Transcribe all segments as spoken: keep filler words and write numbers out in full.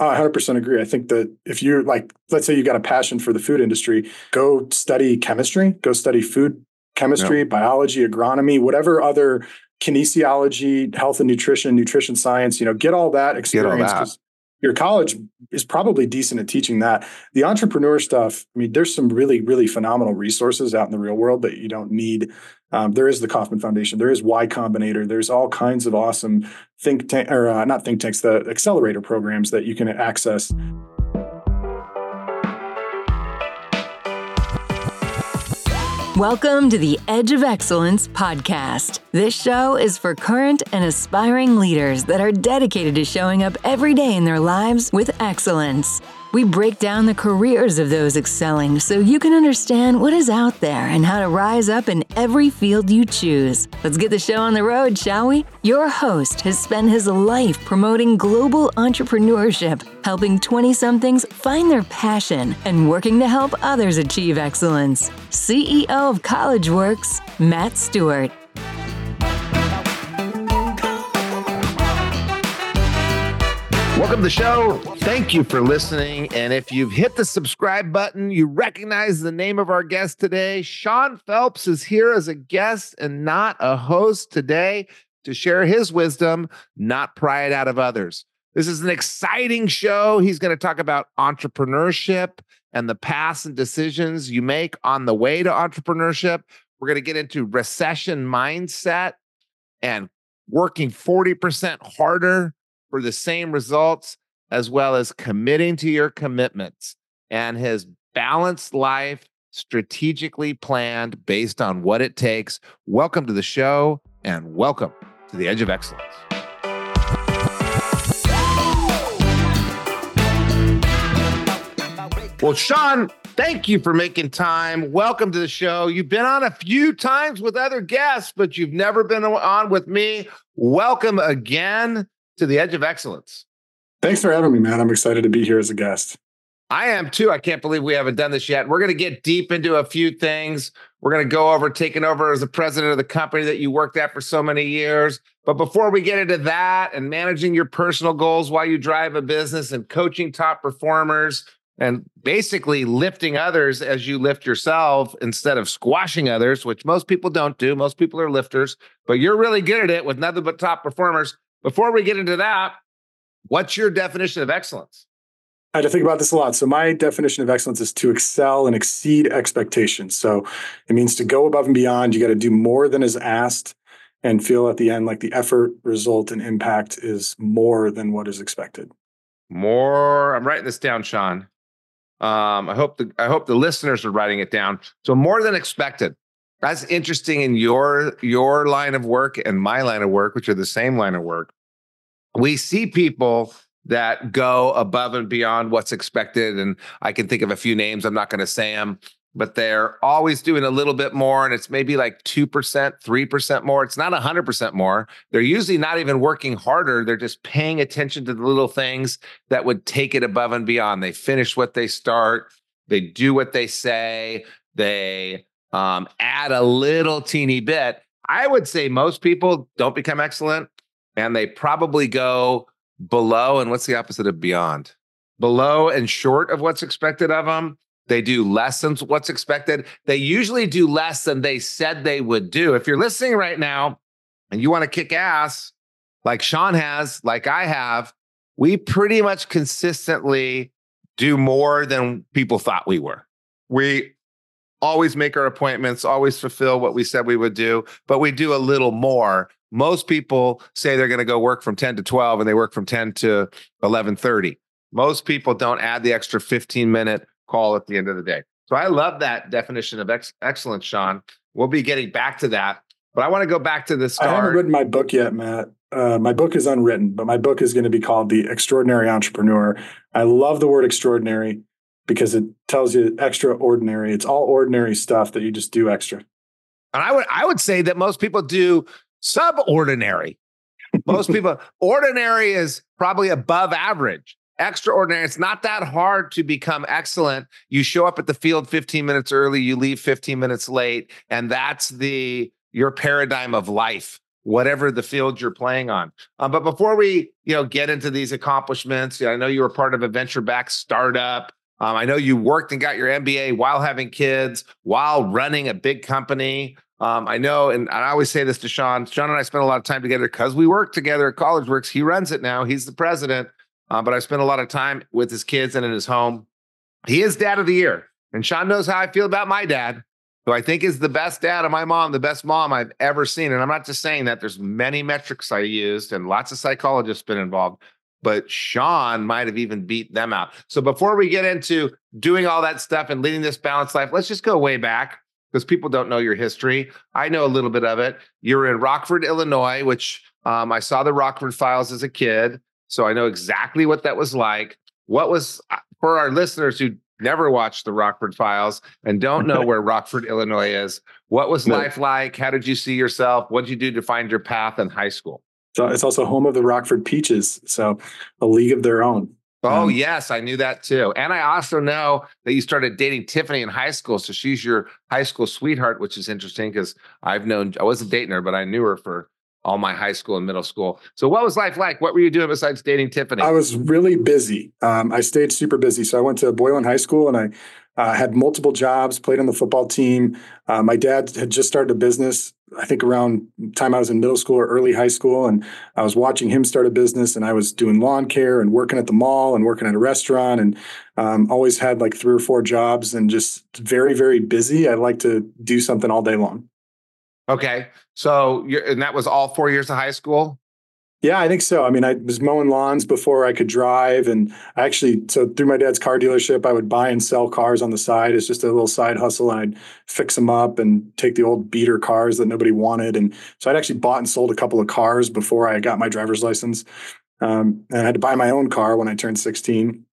I one hundred percent agree. I think that if you're like, let's say you got a passion for the food industry, go study chemistry, go study food chemistry, Yep. biology, agronomy, whatever other kinesiology, health and nutrition, nutrition science, you know, get all that experience because your college is probably decent at teaching that. The entrepreneur stuff, I mean, there's some really, really phenomenal resources out in the real world that you don't need. Um, there is the Kauffman Foundation. There is Y Combinator. There's all kinds of awesome think tank or uh, not think tanks, the accelerator programs that you can access. Welcome to the Edge of Excellence podcast. This show is for current and aspiring leaders that are dedicated to showing up every day in their lives with excellence. We break down the careers of those excelling so you can understand what is out there and how to rise up in every field you choose. Let's get the show on the road, shall we? Your host has spent his life promoting global entrepreneurship, helping twenty-somethings find their passion, and working to help others achieve excellence. C E O of CollegeWorks, Matt Stewart. Welcome to the show. Thank you for listening. And if you've hit the subscribe button, you recognize the name of our guest today. Sean Phelps is here as a guest and not a host today to share his wisdom, not pry it out of others. This is an exciting show. He's going to talk about entrepreneurship and the paths and decisions you make on the way to entrepreneurship. We're going to get into recession mindset and working forty percent harder for the same results, as well as committing to your commitments and his balanced life, strategically planned based on what it takes. Welcome to the show and welcome to the Edge of Excellence. Well, Sean, thank you for making time. Welcome to the show. You've been on a few times with other guests, but you've never been on with me. Welcome again to the Edge of Excellence. Thanks for having me, man. I'm excited to be here as a guest. I am too. I can't believe we haven't done this yet. We're going to get deep into a few things. We're going to go over taking over as the president of the company that you worked at for so many years. But before we get into that and managing your personal goals while you drive a business and coaching top performers and basically lifting others as you lift yourself instead of squashing others, which most people don't do. Most people are lifters, but you're really good at it with nothing but top performers. Before we get into that, what's your definition of excellence? I had to think about this a lot. So my definition of excellence is to excel and exceed expectations. So it means to go above and beyond. You got to do more than is asked and feel at the end like the effort, result, and impact is more than what is expected. More. I'm writing this down, Sean. Um, I hope the I hope the listeners are writing it down. So more than expected. That's interesting in your your line of work and my line of work, which are the same line of work. We see people that go above and beyond what's expected. And I can think of a few names. I'm not going to say them, but they're always doing a little bit more. And it's maybe like two percent, three percent more. It's not one hundred percent more. They're usually not even working harder. They're just paying attention to the little things that would take it above and beyond. They finish what they start. They do what they say. They um, add a little teeny bit. I would say most people don't become excellent and they probably go below. And what's the opposite of beyond? Below and short of what's expected of them. They do less than what's expected. They usually do less than they said they would do. If you're listening right now and you want to kick ass like Sean has, like I have, we pretty much consistently do more than people thought we were. We always make our appointments, always fulfill what we said we would do, but we do a little more. Most people say they're going to go work from ten to twelve and they work from ten to eleven thirty. Most people don't add the extra fifteen minute call at the end of the day. So I love that definition of ex- excellence, Sean. We'll be getting back to that, but I want to go back to the start. I haven't written my book yet, Matt. Uh, my book is unwritten, but my book is going to be called The Extraordinary Entrepreneur. I love the word extraordinary because it tells you extraordinary. It's all ordinary stuff that you just do extra. And I would I would say that most people do subordinary. Most people, ordinary is probably above average. Extraordinary, it's not that hard to become excellent. You show up at the field fifteen minutes early, you leave fifteen minutes late, and that's the your paradigm of life. whatever the field you're playing on. Um, but before we, you know, get into these accomplishments, you know, I know you were part of a venture-backed startup. Um, I know you worked and got your M B A while having kids, while running a big company. Um, I know, and I always say this to Sean. Sean and I spent a lot of time together because we work together at CollegeWorks. He runs it now. He's the president. Uh, but I spent a lot of time with his kids and in his home. He is dad of the year. And Sean knows how I feel about my dad, who I think is the best dad of my mom, the best mom I've ever seen. And I'm not just saying that. There's many metrics I used and lots of psychologists been involved. But Sean might have even beat them out. So before we get into doing all that stuff and leading this balanced life, let's just go way back because people don't know your history. I know a little bit of it. You were in Rockford, Illinois, which um, I saw the Rockford Files as a kid. So I know exactly what that was like. What was, for our listeners who never watched the Rockford Files and don't know where Rockford, Illinois is, what was no. life like? How did you see yourself? What did you do to find your path in high school? So it's also home of the Rockford Peaches, so a league of their own. Oh, um, yes, I knew that too. And I also know that you started dating Tiffany in high school. So she's your high school sweetheart, which is interesting because I've known, I wasn't dating her, but I knew her for all my high school and middle school. So what was life like? What were you doing besides dating Tiffany? I was really busy. Um, I stayed super busy. So I went to Boylan High School and I uh, had multiple jobs, played on the football team. Uh, my dad had just started a business, I think around the time I was in middle school or early high school. And I was watching him start a business and I was doing lawn care and working at the mall and working at a restaurant and um, always had like three or four jobs and just very, very busy. I like to do something all day long. Okay. So you're, and that was all four years of high school? Yeah, I think so. I mean, I was mowing lawns before I could drive. And I actually, so through my dad's car dealership, I would buy and sell cars on the side. It's just a little side hustle. And I'd fix them up and take the old beater cars that nobody wanted. And so I'd actually bought and sold a couple of cars before I got my driver's license. Um, and I had to buy my own car when I turned sixteen.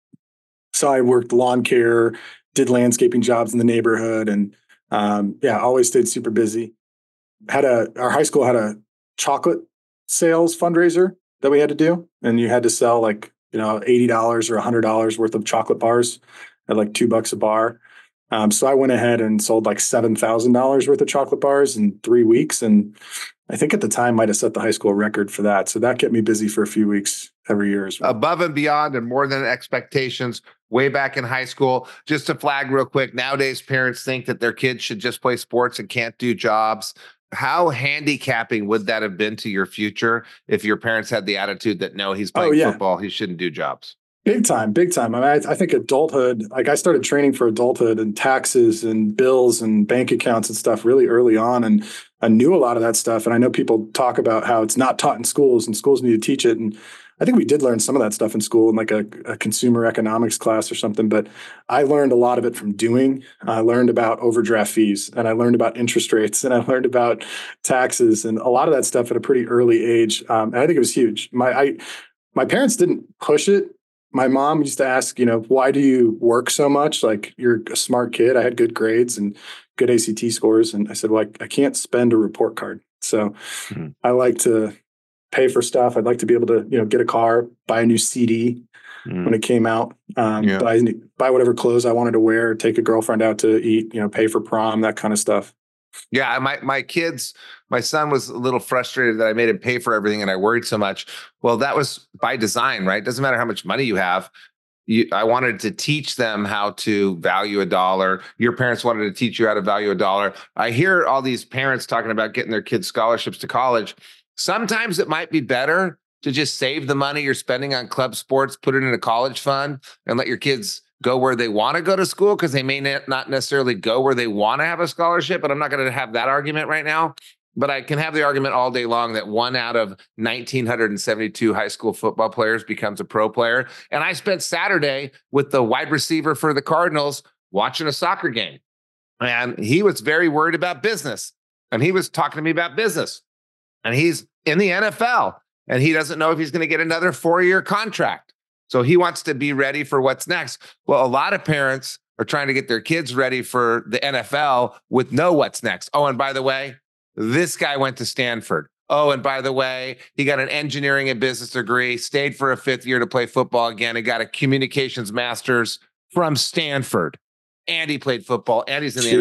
So I worked lawn care, did landscaping jobs in the neighborhood. And um, yeah, always stayed super busy. Had a, our high school had a chocolate sales fundraiser that we had to do. And you had to sell like, you know, eighty dollars or one hundred dollars worth of chocolate bars at like two bucks a bar. Um, so I went ahead and sold like seven thousand dollars worth of chocolate bars in three weeks. And I think at the time might have set the high school record for that. So that kept me busy for a few weeks every year as well. Above and beyond and more than expectations way back in high school. Just to flag real quick, nowadays parents think that their kids should just play sports and can't do jobs. How handicapping would that have been to your future if your parents had the attitude that, no, he's playing oh, yeah. football, he shouldn't do jobs? Big time, big time. I mean, I, I think adulthood, like I started training for adulthood and taxes and bills and bank accounts and stuff really early on. And I knew a lot of that stuff. And I know people talk about how it's not taught in schools and schools need to teach it. And I think we did learn some of that stuff in school in like a, a consumer economics class or something, but I learned a lot of it from doing. I learned about overdraft fees and I learned about interest rates and I learned about taxes and a lot of that stuff at a pretty early age. Um, and I think it was huge. My, I, my parents didn't push it. My mom used to ask, you know, why do you work so much? Like, you're a smart kid. I had good grades and good A C T scores. And I said, well, I, I can't spend a report card. So mm-hmm. I like to pay for stuff. I'd like to be able to, you know, get a car, buy a new C D mm. when it came out, um, yeah. buy, buy whatever clothes I wanted to wear, take a girlfriend out to eat, you know, pay for prom, that kind of stuff. Yeah. My, my kids, my son was a little frustrated that I made him pay for everything and I worried so much. Well, that was by design, right? Doesn't matter how much money you have. You, I wanted to teach them how to value a dollar. Your parents wanted to teach you how to value a dollar. I hear all these parents talking about getting their kids scholarships to college. Sometimes it might be better to just save the money you're spending on club sports, put it in a college fund, and let your kids go where they want to go to school because they may not necessarily go where they want to have a scholarship. But I'm not going to have that argument right now. But I can have the argument all day long that one out of one thousand nine hundred seventy-two high school football players becomes a pro player. And I spent Saturday with the wide receiver for the Cardinals watching a soccer game. And he was very worried about business. And he was talking to me about business. And he's in the N F L. And he doesn't know if he's going to get another four-year contract. So he wants to be ready for what's next. Well, a lot of parents are trying to get their kids ready for the N F L with no what's next. Oh, and by the way, this guy went to Stanford. Oh, and by the way, he got an engineering and business degree, stayed for a fifth year to play football again, and got a communications master's from Stanford. And he played football, and he's in the Jeez. N F L.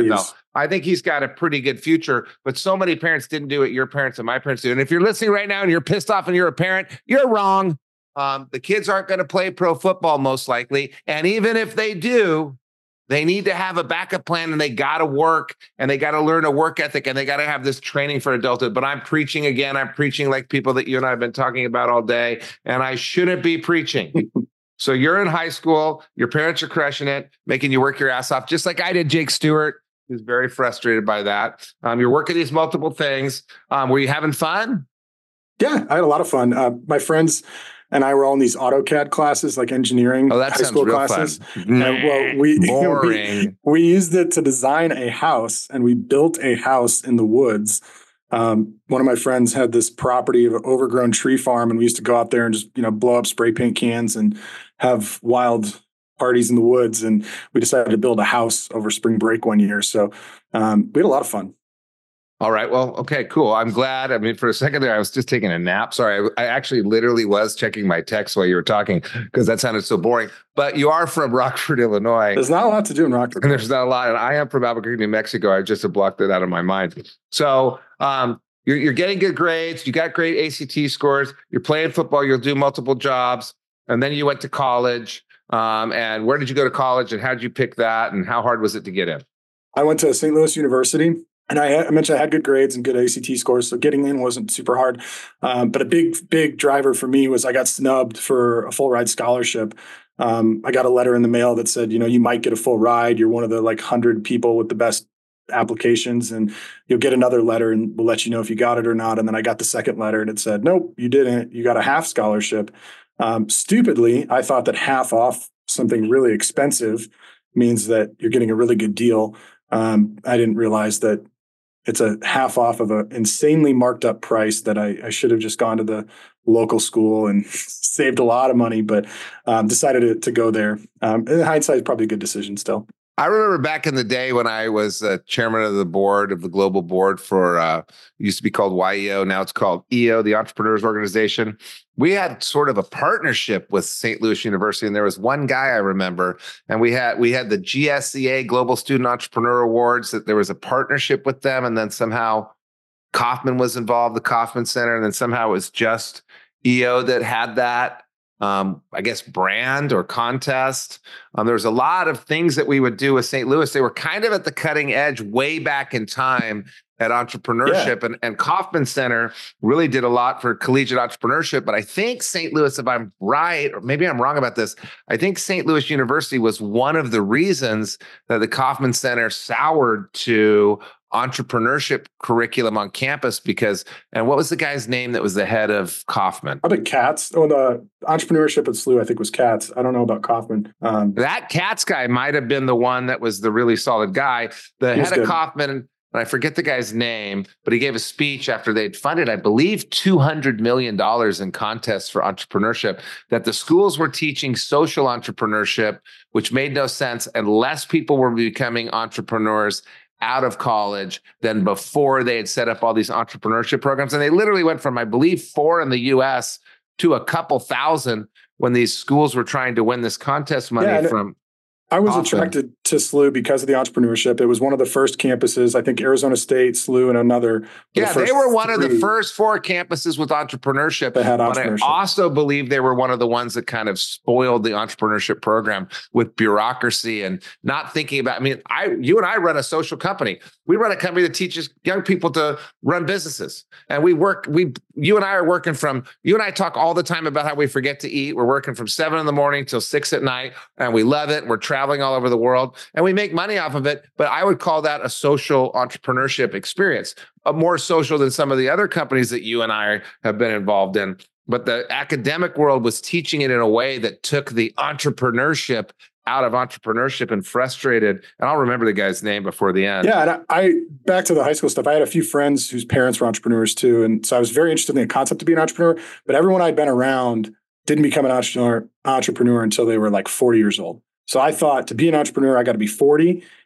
I think he's got a pretty good future, but so many parents didn't do what your parents and my parents do. And if you're listening right now and you're pissed off and you're a parent, you're wrong. Um, the kids aren't going to play pro football most likely. And even if they do, they need to have a backup plan, and they got to work, and they got to learn a work ethic, and they got to have this training for adulthood. But I'm preaching again. I'm preaching like people that you and I have been talking about all day, and I shouldn't be preaching. So you're in high school. Your parents are crushing it, making you work your ass off, just like I did, Jake Stewart. Who's very frustrated by that. Um, you're working these multiple things. Um, were you having fun? Yeah, I had a lot of fun. Uh, my friends and I were all in these AutoCAD classes, like engineering oh, that high school classes. Fun. And, well, we, Boring. we we used it to design a house, and we built a house in the woods. Um, one of my friends had this property of an overgrown tree farm, and we used to go out there and just you know blow up spray paint cans and have wild parties in the woods. And we decided to build a house over spring break one year. So um, we had a lot of fun. All right. Well, okay, cool. I'm glad. I mean, for a second there, I was just taking a nap. Sorry. I, I actually literally was checking my text while you were talking because that sounded so boring. But you are from Rockford, Illinois. There's not a lot to do in Rockford. And there's not a lot. And I am from Albuquerque, New Mexico. I just have blocked it out of my mind. So um, you're, you're getting good grades. You got great A C T scores. You're playing football. You'll do multiple jobs. And then you went to college. Um, and where did you go to college? And how did you pick that? And how hard was it to get in? I went to Saint Louis University. And I, I mentioned I had good grades and good A C T scores, so getting in wasn't super hard. Um, but a big, big driver for me was I got snubbed for a full ride scholarship. Um, I got a letter in the mail that said, you know, you might get a full ride. You're one of the like hundred people with the best applications, and you'll get another letter, and we'll let you know if you got it or not. And then I got the second letter, and it said, nope, you didn't. You got a half scholarship. Um, stupidly, I thought that half off something really expensive means that you're getting a really good deal. Um, I didn't realize that it's a half off of an insanely marked up price that I, I should have just gone to the local school and saved a lot of money, but um, decided to, to go there. Um, in hindsight, it's probably a good decision still. I remember back in the day when I was uh, chairman of the board of the global board for, uh, it used to be called Y E O. Now it's called E O, the Entrepreneurs Organization. We had sort of a partnership with Saint Louis University. And there was one guy I remember, and we had, we had the G S E A Global Student Entrepreneur Awards, that there was a partnership with them. And then somehow Kauffman was involved, the Kauffman Center. And then somehow it was just E O that had that. Um, I guess brand or contest. Um, there was a lot of things that we would do with Saint Louis. They were kind of at the cutting edge way back in time at entrepreneurship. Yeah. And, and Kauffman Center really did a lot for collegiate entrepreneurship. But I think Saint Louis, if I'm right, or maybe I'm wrong about this, I think Saint Louis University was one of the reasons that the Kauffman Center soured to entrepreneurship curriculum on campus, because, and what was the guy's name that was the head of Kauffman? Probably Katz. Oh, the entrepreneurship at S L U, I think, was Katz. I don't know about Kauffman. Um, that Katz guy might have been the one that was the really solid guy. The head of Kauffman, and I forget the guy's name, but he gave a speech after they'd funded, I believe, two hundred million dollars in contests for entrepreneurship, that the schools were teaching social entrepreneurship, which made no sense, and less people were becoming entrepreneurs out of college than before they had set up all these entrepreneurship programs. And they literally went from, I believe, four in the U S to a couple thousand when these schools were trying to win this contest money yeah, from. I was Kauffman. attracted to S L U because of the entrepreneurship. It was one of the first campuses. I think Arizona State, S L U, and another. Yeah, the they were one of the first four campuses with entrepreneurship. That had entrepreneurship. But I also believe they were one of the ones that kind of spoiled the entrepreneurship program with bureaucracy and not thinking about. I mean, I, you and I run a social company. We run a company that teaches young people to run businesses, and we work. We, you and I are working from. You and I talk all the time about how we forget to eat. We're working from seven in the morning till six at night, and we love it. We're traveling. traveling all over the world, and we make money off of it. But I would call that a social entrepreneurship experience, a more social than some of the other companies that you and I have been involved in. But the academic world was teaching it in a way that took the entrepreneurship out of entrepreneurship and frustrated. And I'll remember the guy's name before the end. Yeah. And I, I back to the high school stuff. I had a few friends whose parents were entrepreneurs too. And so I was very interested in the concept to be an entrepreneur, but everyone I'd been around didn't become an entrepreneur, entrepreneur until they were like forty years old. So I thought to be an entrepreneur, I got to be forty.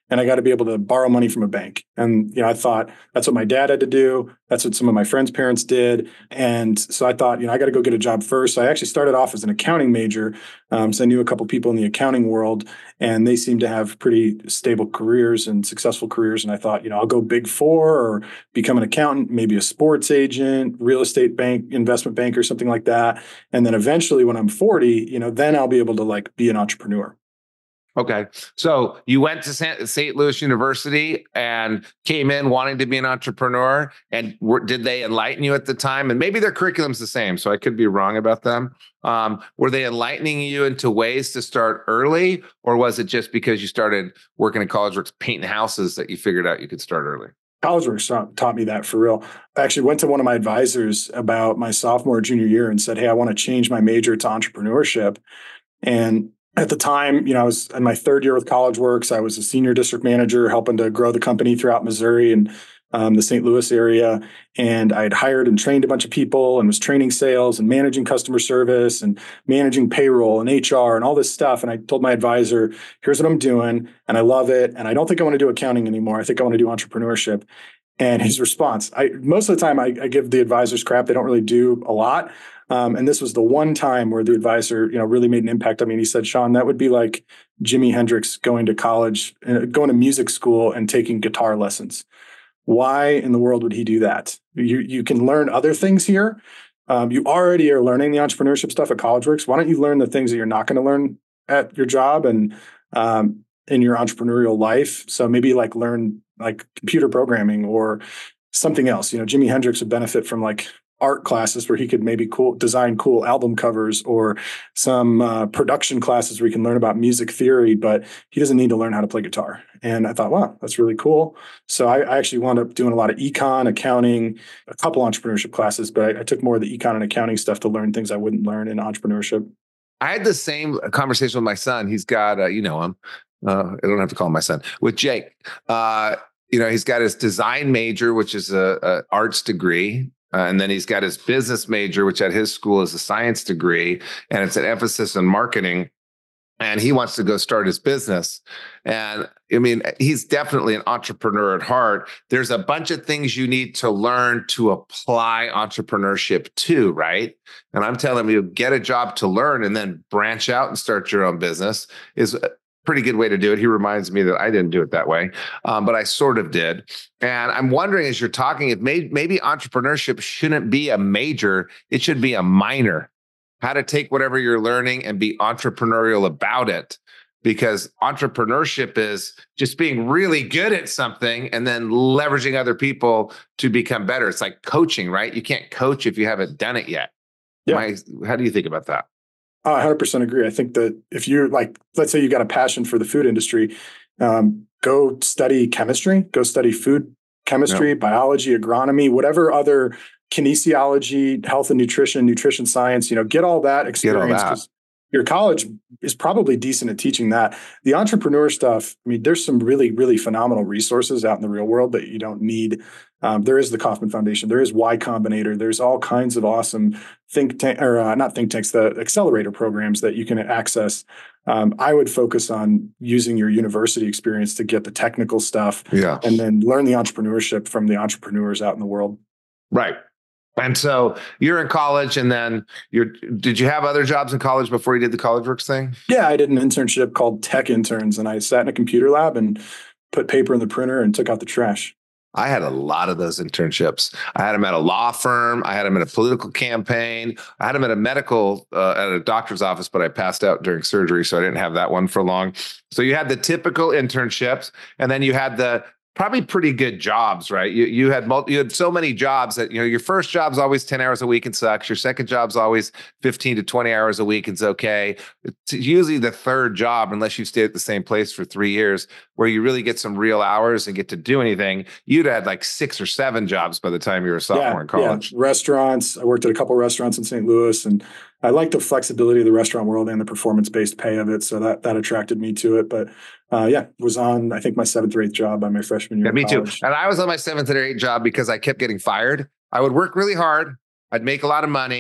and I got to be able to borrow money from a bank. And, you know, I thought that's what my dad had to do. That's what some of my friends' parents did. And so I thought, you know, I got to go get a job first. So I actually started off as an accounting major. Um, so I knew a couple people in the accounting world, and they seemed to have pretty stable careers and successful careers. And I thought, you know, I'll go big four or become an accountant, maybe a sports agent, real estate bank, investment banker, something like that. And then eventually when I'm forty, you know, then I'll be able to like be an entrepreneur. Okay. So you went to Saint Louis University and came in wanting to be an entrepreneur. And were, did they enlighten you at the time? And maybe their curriculum's the same, so I could be wrong about them. Um, were they enlightening you into ways to start early? Or was it just because you started working at CollegeWorks painting houses that you figured out you could start early? CollegeWorks taught me that for real. I actually went to one of my advisors about my sophomore, junior year and said, hey, I want to change my major to entrepreneurship. And at the time, you know, I was in my third year with CollegeWorks. I was a senior district manager helping to grow the company throughout Missouri and um, the Saint Louis area. And I had hired and trained a bunch of people and was training sales and managing customer service and managing payroll and H R and all this stuff. And I told my advisor, here's what I'm doing. And I love it. And I don't think I want to do accounting anymore. I think I want to do entrepreneurship. And his response, I most of the time I, I give the advisors crap. They don't really do a lot. Um, and this was the one time where the advisor, you know, really made an impact on me. And he said, Sean, that would be like Jimi Hendrix going to college, uh, going to music school and taking guitar lessons. Why in the world would he do that? You you can learn other things here. Um, you already are learning the entrepreneurship stuff at CollegeWorks. Why don't you learn the things that you're not going to learn at your job and um, in your entrepreneurial life? So maybe like learn like computer programming or something else. You know, Jimi Hendrix would benefit from like art classes where he could maybe cool design cool album covers, or some uh, production classes where he can learn about music theory, but he doesn't need to learn how to play guitar. And I thought, wow, that's really cool. So I, I actually wound up doing a lot of econ, accounting, a couple entrepreneurship classes, but I, I took more of the econ and accounting stuff to learn things I wouldn't learn in entrepreneurship. I had the same conversation with my son. He's got, uh, you know him, uh, I don't have to call him my son, with Jake. Uh, you know, he's got his design major, which is a, a arts degree. Uh, and then he's got his business major, which at his school is a science degree, and it's an emphasis on marketing. And he wants to go start his business. And I mean, he's definitely an entrepreneur at heart. There's a bunch of things you need to learn to apply entrepreneurship to, right? And I'm telling you, get a job to learn and then branch out and start your own business is pretty good way to do it. He reminds me that I didn't do it that way, um, but I sort of did. And I'm wondering, as you're talking, if may, maybe entrepreneurship shouldn't be a major, it should be a minor. How to take whatever you're learning and be entrepreneurial about it. Because entrepreneurship is just being really good at something and then leveraging other people to become better. It's like coaching, right? You can't coach if you haven't done it yet. Yeah. I, how do you think about that? I one hundred percent agree. I think that if you're like, let's say you got a passion for the food industry, um, go study chemistry, go study food chemistry, yeah. biology, agronomy, whatever other kinesiology, health and nutrition, nutrition science, you know, get all that experience because your college is probably decent at teaching that. The entrepreneur stuff, I mean, there's some really, really phenomenal resources out in the real world that you don't need. Um, there is the Kauffman Foundation. There is Y Combinator. There's all kinds of awesome think tank or uh, not think tanks, the accelerator programs that you can access. Um, I would focus on using your university experience to get the technical stuff, yeah. and then learn the entrepreneurship from the entrepreneurs out in the world. Right. And so you're in college, and then you're, did you have other jobs in college before you did the CollegeWorks thing? Yeah, I did an internship called Tech Interns, and I sat in a computer lab and put paper in the printer and took out the trash. I had a lot of those internships. I had them at a law firm. I had them in a political campaign. I had them at a medical, uh, at a doctor's office, but I passed out during surgery, so I didn't have that one for long. So you had the typical internships, and then you had the probably pretty good jobs, right? You you had multi, you had so many jobs that, you know, your first job's always ten hours a week and sucks. Your second job's always fifteen to twenty hours a week and it's okay. It's usually the third job, unless you stay at the same place for three years, where you really get some real hours and get to do anything. You'd had like six or seven jobs by the time you were a sophomore yeah, in college. Yeah. Restaurants. I worked at a couple of restaurants in Saint Louis, and I like the flexibility of the restaurant world and the performance-based pay of it. So that that attracted me to it. But uh, yeah, was on, I think, my seventh or eighth job by my freshman year. Yeah, me college. too. And I was on my seventh or eighth job because I kept getting fired. I would work really hard. I'd make a lot of money.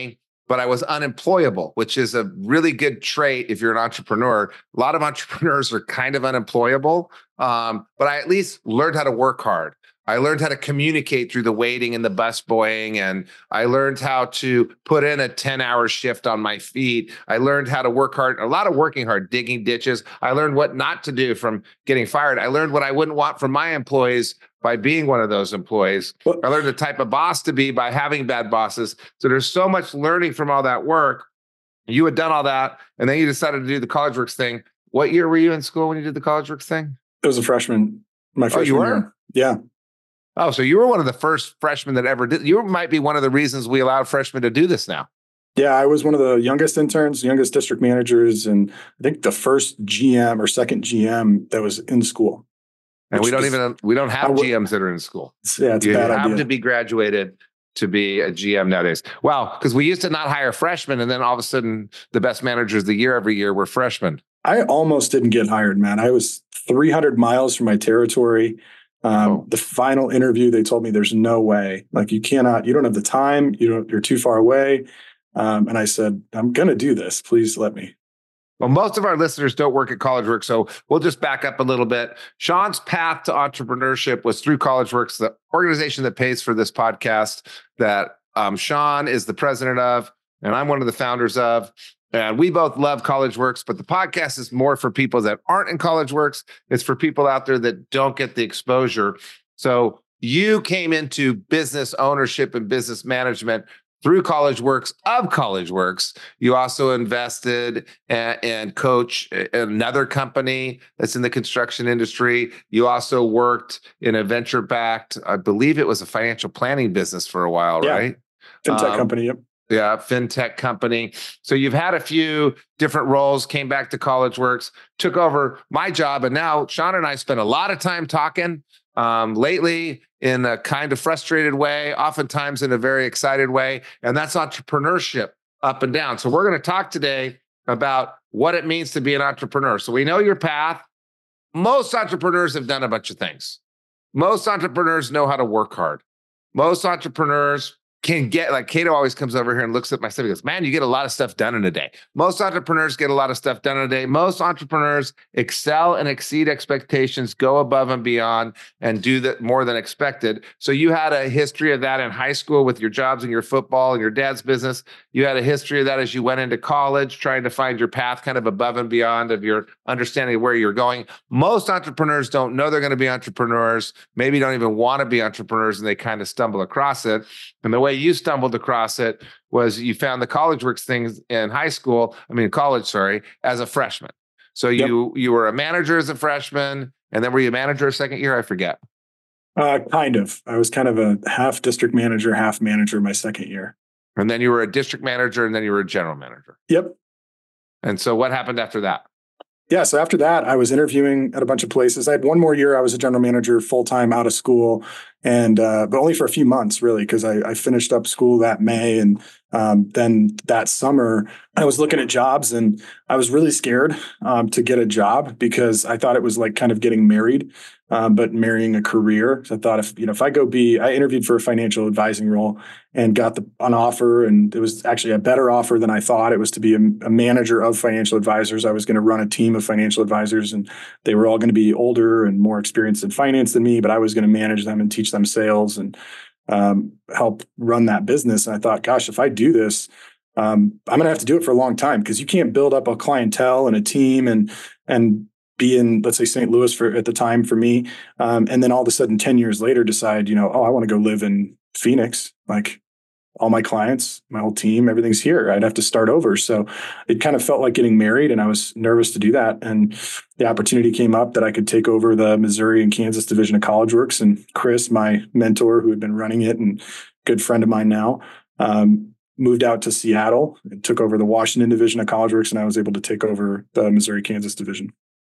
but I was unemployable, which is a really good trait if you're an entrepreneur. A lot of entrepreneurs are kind of unemployable, um, but I at least learned how to work hard. I learned how to communicate through the waiting and the busboying, and I learned how to put in a ten-hour shift on my feet. I learned how to work hard, a lot of working hard, digging ditches. I learned what not to do from getting fired. I learned what I wouldn't want from my employees by being one of those employees. Well, I learned the type of boss to be by having bad bosses. So there's so much learning from all that work. You had done all that, and then you decided to do the CollegeWorks thing. What year were you in school when you did the CollegeWorks thing? It was a freshman. My freshman oh, you were? year. Yeah. Oh, so you were one of the first freshmen that ever did. You might be one of the reasons we allowed freshmen to do this now. Yeah, I was one of the youngest interns, youngest district managers, and I think the first G M or second G M that was in school. And we don't even, we don't have w- G Ms that are in school. Yeah, it's you a bad have idea. to be graduated to be a G M nowadays. Wow, because we used to not hire freshmen, and then all of a sudden the best managers of the year every year were freshmen. I almost didn't get hired, man. I was three hundred miles from my territory. Um, oh. The final interview, they told me there's no way. Like, you cannot, you don't have the time. You don't, you're too far away. Um, and I said, I'm going to do this. Please let me. Well, most of our listeners don't work at CollegeWorks, so we'll just back up a little bit. Sean's path to entrepreneurship was through CollegeWorks, the organization that pays for this podcast that um, Sean is the president of, and I'm one of the founders of. And we both love CollegeWorks, but the podcast is more for people that aren't in CollegeWorks. It's for people out there that don't get the exposure. So you came into business ownership and business management through CollegeWorks of CollegeWorks. You also invested and, and coach another company that's in the construction industry. You also worked in a venture-backed, I believe it was a financial planning business for a while, yeah. right? Fintech um, company, yep. Yeah, fintech company. So you've had a few different roles, came back to CollegeWorks, took over my job, and now Sean and I spend a lot of time talking um, lately in a kind of frustrated way, oftentimes in a very excited way, and that's entrepreneurship up and down. So we're going to talk today about what it means to be an entrepreneur. So we know your path. Most entrepreneurs have done a bunch of things. Most entrepreneurs know how to work hard. Most entrepreneurs can get, like Cato always comes over here and looks at my stuff. He goes, man, you get a lot of stuff done in a day. Most entrepreneurs get a lot of stuff done in a day. Most entrepreneurs excel and exceed expectations, go above and beyond, and do that more than expected. So you had a history of that in high school with your jobs and your football and your dad's business. You had a history of that as you went into college, trying to find your path kind of above and beyond of your understanding of where you're going. Most entrepreneurs don't know they're going to be entrepreneurs, maybe don't even want to be entrepreneurs, and they kind of stumble across it. And the way you stumbled across it was you found the CollegeWorks things in high school, I mean, college, sorry, as a freshman. So yep. you you were a manager as a freshman, and then were you a manager a second year? I forget. Uh, kind of. I was kind of a half district manager, half manager my second year. And then you were a district manager, and then you were a general manager. Yep. And so what happened after that? Yeah. So after that, I was interviewing at a bunch of places. I had one more year. I was a general manager full-time out of school, and uh, but only for a few months, really, because I, I finished up school that May. And um, then that summer, I was looking at jobs, and I was really scared um, to get a job because I thought it was like kind of getting married, um, but marrying a career. So I thought if, you know, if I go be, I interviewed for a financial advising role and got the, an offer, and it was actually a better offer than I thought. It was to be a, a manager of financial advisors. I was going to run a team of financial advisors, and they were all going to be older and more experienced in finance than me, but I was going to manage them and teach them sales and um, help run that business. And I thought, gosh, if I do this, um, I'm going to have to do it for a long time, because you can't build up a clientele and a team and, and be in, let's say, Saint Louis for at the time for me. Um, and then all of a sudden, ten years later, decide, you know, oh, I want to go live in Phoenix. Like, all my clients, my whole team, everything's here. I'd have to start over. So it kind of felt like getting married, and I was nervous to do that. And the opportunity came up that I could take over the Missouri and Kansas division of CollegeWorks. And Chris, my mentor, who had been running it and good friend of mine now, um, moved out to Seattle and took over the Washington division of CollegeWorks, and I was able to take over the Missouri Kansas division.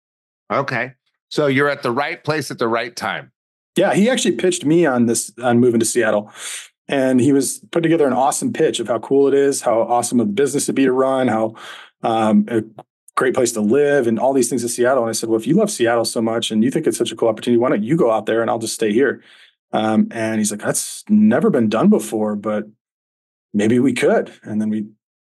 Okay. So you're at the right place at the right time. Yeah, he actually pitched me on this, on moving to Seattle. And he was put together an awesome pitch of how cool it is, how awesome of a business to be to run, how um, a great place to live, and all these things in Seattle. And I said, well, if you love Seattle so much and you think it's such a cool opportunity, why don't you go out there and I'll just stay here? Um, and he's like, that's never been done before, but maybe we could. And then we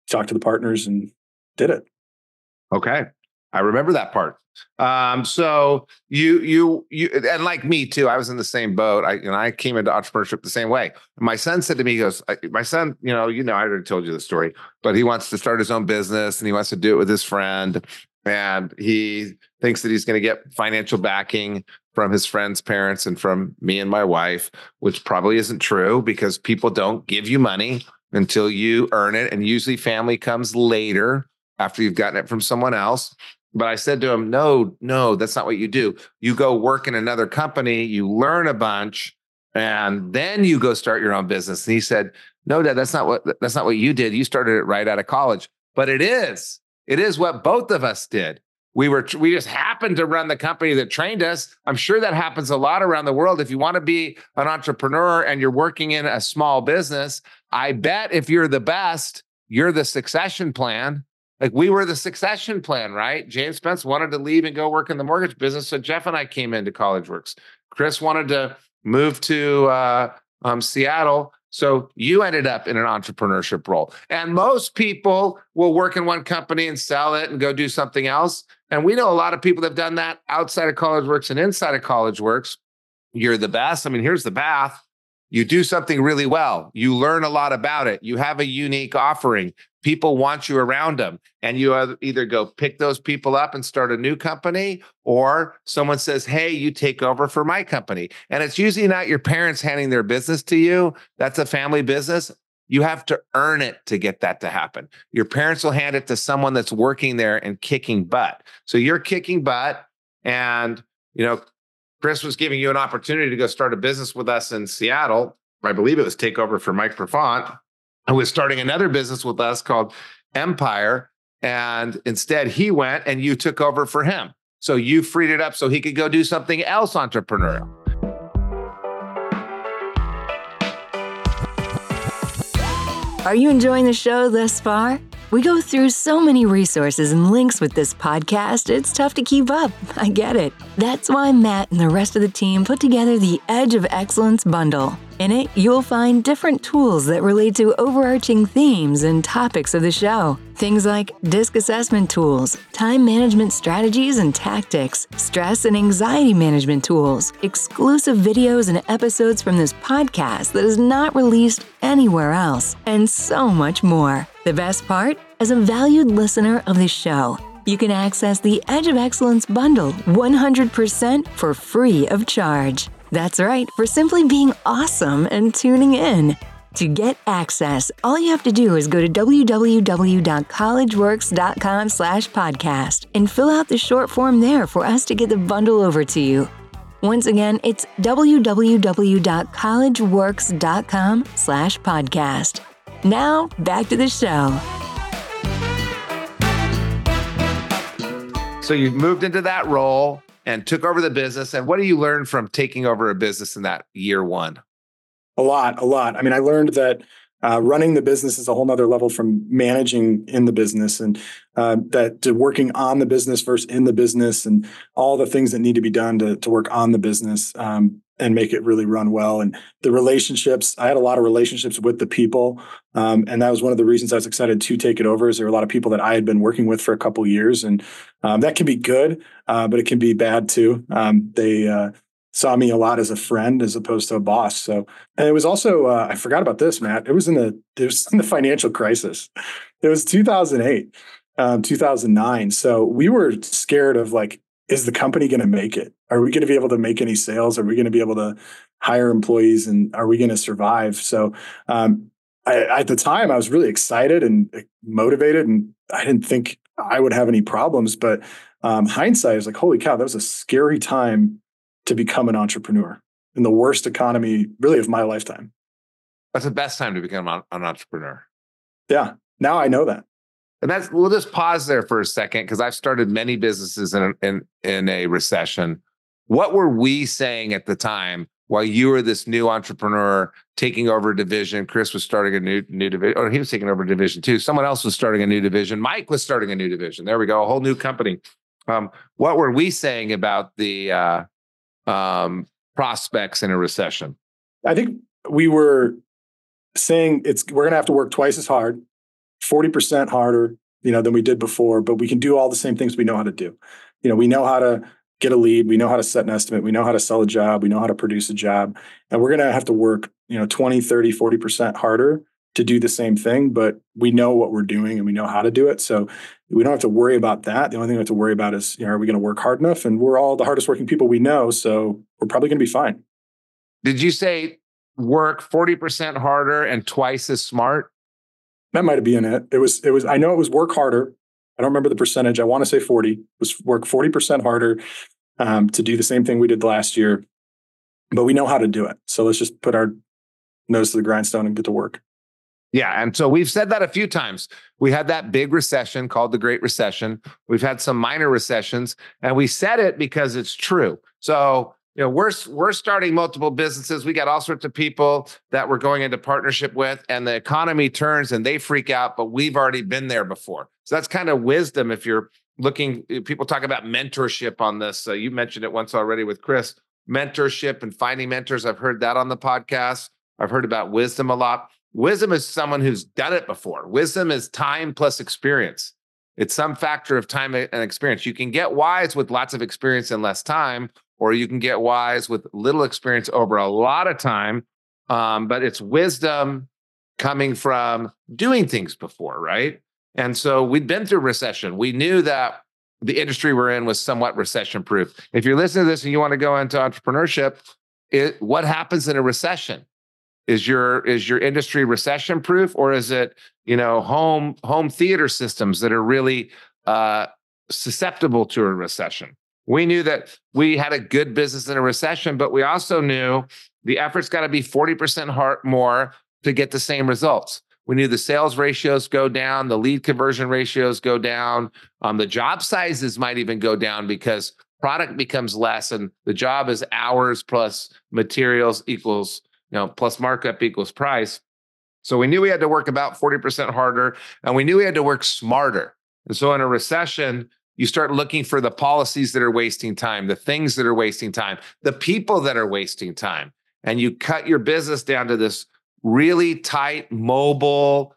talked to the partners and did it. Okay. I remember that part. Um, so you, you, you, and like me too, I was in the same boat. I, and I came into entrepreneurship the same way. My son said to me, he goes, I, my son, you know, you know, I already told you the story, but he wants to start his own business and he wants to do it with his friend. And he thinks that he's going to get financial backing from his friend's parents and from me and my wife, which probably isn't true because people don't give you money until you earn it. And usually family comes later after you've gotten it from someone else. But I said to him, no, no, that's not what you do. You go work in another company, you learn a bunch, and then you go start your own business. And he said, no, Dad, that's not what that's not what you did. You started it right out of college. But it is. It is what both of us did. We were we just happened to run the company that trained us. I'm sure that happens a lot around the world. If you want to be an entrepreneur and you're working in a small business, I bet if you're the best, you're the succession plan. Like we were the succession plan, right? James Spence wanted to leave and go work in the mortgage business. So Jeff and I came into CollegeWorks. Chris wanted to move to uh, um, Seattle. So you ended up in an entrepreneurship role. And most people will work in one company and sell it and go do something else. And we know a lot of people that have done that outside of CollegeWorks and inside of CollegeWorks. You're the best. I mean, here's the path. You do something really well. You learn a lot about it. You have a unique offering. People want you around them. And you either go pick those people up and start a new company, or someone says, hey, you take over for my company. And it's usually not your parents handing their business to you. That's a family business. You have to earn it to get that to happen. Your parents will hand it to someone that's working there and kicking butt. So you're kicking butt, and, you know, Chris was giving you an opportunity to go start a business with us in Seattle. I believe it was takeover for Mike Perfont, who was starting another business with us called Empire. And instead he went and you took over for him. So you freed it up so he could go do something else entrepreneurial. Are you enjoying the show thus far? We go through so many resources and links with this podcast, it's tough to keep up. I get it. That's why Matt and the rest of the team put together the Edge of Excellence bundle. In it, you'll find different tools that relate to overarching themes and topics of the show. Things like DISC assessment tools, time management strategies and tactics, stress and anxiety management tools, exclusive videos and episodes from this podcast that is not released anywhere else, and so much more. The best part? As a valued listener of the show, you can access the Edge of Excellence bundle one hundred percent for free of charge. That's right, for simply being awesome and tuning in. To get access, all you have to do is go to w w w dot collegeworks dot com slash podcast and fill out the short form there for us to get the bundle over to you. Once again, it's w w w dot collegeworks dot com slash podcast. Now, back to the show. So you moved into that role and took over the business. And what do you learn from taking over a business in that year one? A lot, a lot. I mean, I learned that uh, running the business is a whole nother level from managing in the business, and uh, that to working on the business versus in the business, and all the things that need to be done to, to work on the business um, and make it really run well. And the relationships, I had a lot of relationships with the people. Um, and that was one of the reasons I was excited to take it over, is there were a lot of people that I had been working with for a couple of years. And um, that can be good, uh, but it can be bad too. Um, they uh, saw me a lot as a friend as opposed to a boss. So, and it was also, uh, I forgot about this, Matt. It was in the, it was in the financial crisis. It was two thousand eight, um, two thousand nine. So we were scared of like, is the company going to make it? Are we going to be able to make any sales? Are we going to be able to hire employees? And are we going to survive? So um, I, at the time, I was really excited and motivated, and I didn't think I would have any problems. But um, hindsight is like, holy cow, that was a scary time to become an entrepreneur in the worst economy, really, of my lifetime. That's the best time to become an entrepreneur. Yeah, now I know that. And that's, we'll just pause there for a second, because I've started many businesses in, in, in a recession. What were we saying at the time while you were this new entrepreneur taking over a division? Chris was starting a new, new division, or he was taking over a division too. Someone else was starting a new division. Mike was starting a new division. There we go. A whole new company. Um, what were we saying about the uh, um, prospects in a recession? I think we were saying it's, we're going to have to work twice as hard. forty percent harder, you know, than we did before, but we can do all the same things we know how to do. You know, we know how to get a lead. We know how to set an estimate. We know how to sell a job. We know how to produce a job. And we're going to have to work, you know, twenty, thirty, forty percent harder to do the same thing, but we know what we're doing and we know how to do it. So we don't have to worry about that. The only thing we have to worry about is, you know, are we going to work hard enough? And we're all the hardest working people we know. So we're probably going to be fine. Did you say work forty percent harder and twice as smart? That might have been it. It was, it was, I know it was work harder. I don't remember the percentage. I want to say forty. It was work forty percent harder um, to do the same thing we did last year, but we know how to do it. So let's just put our nose to the grindstone and get to work. Yeah. And so we've said that a few times. We had that big recession called the Great Recession. We've had some minor recessions, and we said it because it's true. So, you know, we're, we're starting multiple businesses. We got all sorts of people that we're going into partnership with, and the economy turns and they freak out, but we've already been there before. So that's kind of wisdom. If you're looking, people talk about mentorship on this. Uh, you mentioned it once already with Chris, mentorship and finding mentors. I've heard that on the podcast. I've heard about wisdom a lot. Wisdom is someone who's done it before. Wisdom is time plus experience. It's some factor of time and experience. You can get wise with lots of experience and less time, or you can get wise with little experience over a lot of time. Um, but it's wisdom coming from doing things before, right? And so we'd been through recession. We knew that the industry we're in was somewhat recession proof. If you're listening to this and you want to go into entrepreneurship, it, what happens in a recession? Is your is your industry recession proof, or is it, you know, home home theater systems that are really uh, susceptible to a recession? We knew that we had a good business in a recession, but we also knew the effort's got to be forty percent hard more to get the same results. We knew the sales ratios go down, the lead conversion ratios go down, um, the job sizes might even go down because product becomes less, and the job is hours plus materials equals, you know, plus markup equals price. So we knew we had to work about forty percent harder, and we knew we had to work smarter. And so in a recession, you start looking for the policies that are wasting time, the things that are wasting time, the people that are wasting time. And you cut your business down to this really tight, mobile,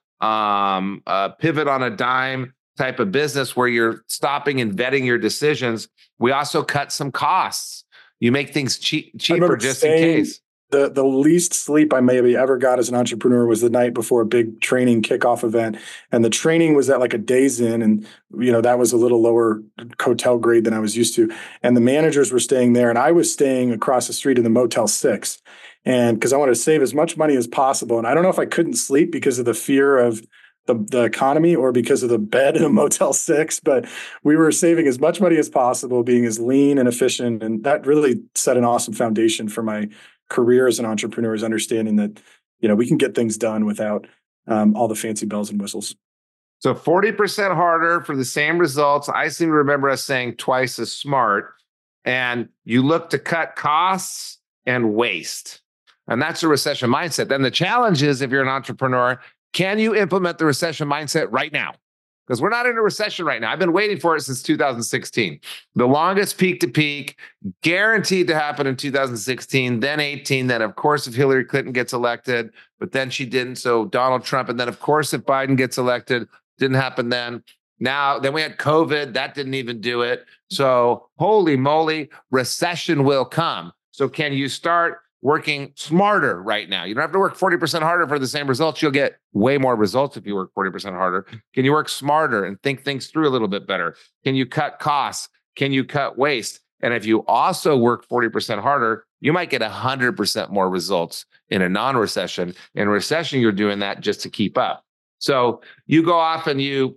um, uh, pivot on a dime type of business where you're stopping and vetting your decisions. We also cut some costs. You make things cheap, cheaper just in case. The the least sleep I maybe ever got as an entrepreneur was the night before a big training kickoff event. And the training was at like a days in, and you know, that was a little lower hotel grade than I was used to. And the managers were staying there, and I was staying across the street in the Motel six. And because I wanted to save as much money as possible. And I don't know if I couldn't sleep because of the fear of the, the economy or because of the bed in a Motel six, but we were saving as much money as possible, being as lean and efficient. And that really set an awesome foundation for my career as an entrepreneur, is understanding that, you know, we can get things done without um, all the fancy bells and whistles. So forty percent harder for the same results. I seem to remember us saying twice as smart. And you look to cut costs and waste. And that's a recession mindset. Then the challenge is, if you're an entrepreneur, can you implement the recession mindset right now? Because we're not in a recession right now. I've been waiting for it since two thousand sixteen. The longest peak to peak, guaranteed to happen in two thousand sixteen, then eighteen. Then, of course, if Hillary Clinton gets elected, but then she didn't. So Donald Trump. And then, of course, if Biden gets elected, didn't happen then. Now, then we had COVID. That didn't even do it. So holy moly, recession will come. So can you start working smarter right now? You don't have to work forty percent harder for the same results. You'll get way more results if you work forty percent harder. Can you work smarter and think things through a little bit better? Can you cut costs? Can you cut waste? And if you also work forty percent harder, you might get one hundred percent more results in a non-recession. In a recession, you're doing that just to keep up. So you go off and you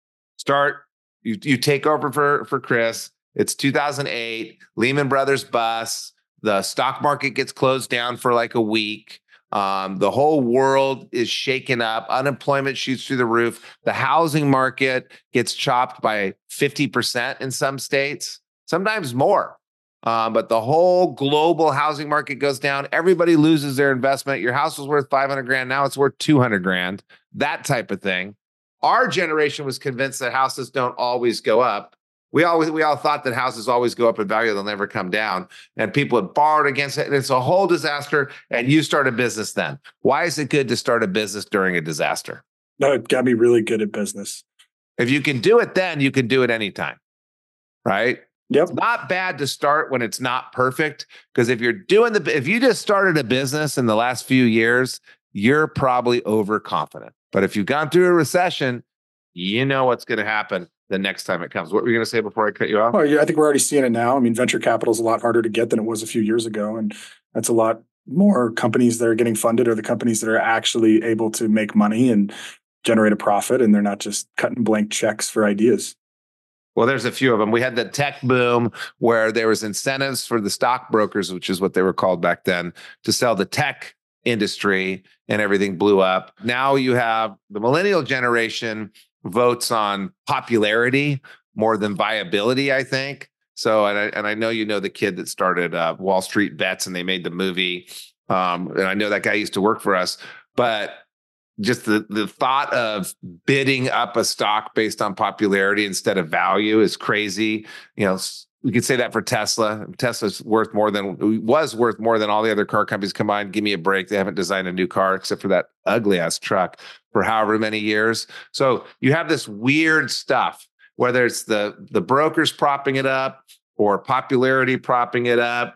start, you, you take over for, for Chris. It's two thousand eight, Lehman Brothers busts. The stock market gets closed down for like a week. Um, the whole world is shaken up. Unemployment shoots through the roof. The housing market gets chopped by fifty percent in some states, sometimes more. Um, but the whole global housing market goes down. Everybody loses their investment. Your house was worth five hundred grand. Now it's worth two hundred grand, that type of thing. Our generation was convinced that houses don't always go up. We always we all thought that houses always go up in value, they'll never come down. And people had borrowed against it. And it's a whole disaster. And you start a business then. Why is it good to start a business during a disaster? No, it got me really good at business. If you can do it then, you can do it anytime, right? Yep. It's not bad to start when it's not perfect, because if you're doing the, if you just started a business in the last few years, you're probably overconfident. But if you've gone through a recession, you know what's going to happen the next time it comes. What were you going to say before I cut you off? Oh, yeah, I think we're already seeing it now. I mean, venture capital is a lot harder to get than it was a few years ago. And that's a lot more companies that are getting funded are the companies that are actually able to make money and generate a profit. And they're not just cutting blank checks for ideas. Well, there's a few of them. We had the tech boom where there was incentives for the stockbrokers, which is what they were called back then, to sell the tech industry, and everything blew up. Now you have the millennial generation votes on popularity more than viability, I think. So, and I, and I know you know the kid that started uh, Wall Street Bets, and they made the movie. Um, and I know that guy used to work for us, but just the, the thought of bidding up a stock based on popularity instead of value is crazy. You know, we could say that for Tesla. Tesla's worth more than, was worth more than all the other car companies combined. Give me a break. They haven't designed a new car except for that ugly ass truck for however many years. So you have this weird stuff, whether it's the, the brokers propping it up or popularity propping it up,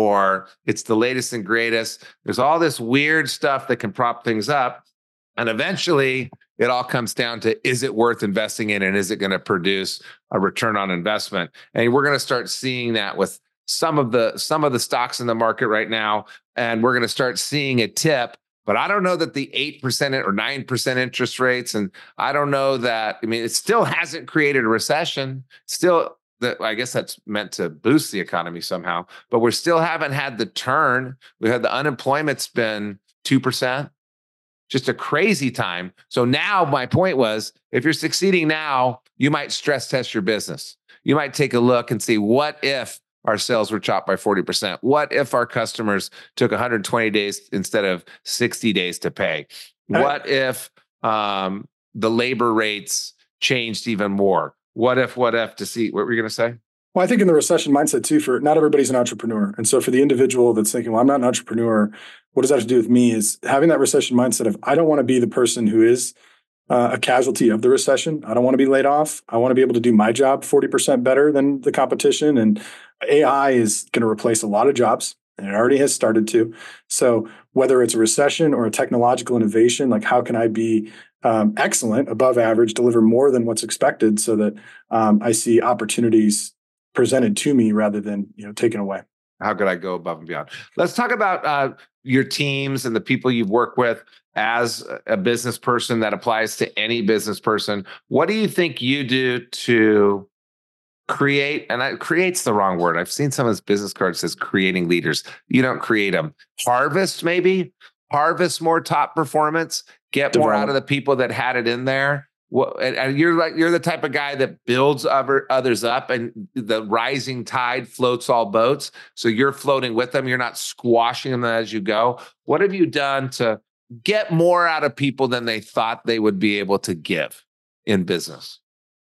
or it's the latest and greatest. There's all this weird stuff that can prop things up. And eventually it all comes down to, is it worth investing in, and is it going to produce a return on investment? And we're going to start seeing that with some of the some of the stocks in the market right now. And we're going to start seeing a tip. But I don't know that the eight percent or nine percent interest rates, and I don't know that, I mean, it still hasn't created a recession. Still, that I guess that's meant to boost the economy somehow, but we still haven't had the turn. We had the unemployment's been two percent. Just a crazy time. So now my point was, if you're succeeding now, you might stress test your business. You might take a look and see, what if our sales were chopped by forty percent? What if our customers took one hundred twenty days instead of sixty days to pay? What if um, the labor rates changed even more? What if, what if to see, what were you going to say? Well, I think in the recession mindset too, for not everybody's an entrepreneur. And so for the individual that's thinking, well, I'm not an entrepreneur, what does that have to do with me, is having that recession mindset of, I don't want to be the person who is uh, a casualty of the recession. I don't want to be laid off. I want to be able to do my job forty percent better than the competition. And A I is going to replace a lot of jobs, and it already has started to. So whether it's a recession or a technological innovation, like how can I be um, excellent, above average, deliver more than what's expected, so that um, I see opportunities presented to me rather than, you know, taken away. How could I go above and beyond? Let's talk about uh, your teams and the people you've worked with as a business person. That applies to any business person. What do you think you do to create, and I, create's the wrong word. I've seen some of this business cards says creating leaders. You don't create them. Harvest, maybe. Harvest more top performance. Get more out of the people that had it in there. Well, and you're like, you're the type of guy that builds other others up, and the rising tide floats all boats. So you're floating with them. You're not squashing them as you go. What have you done to get more out of people than they thought they would be able to give in business?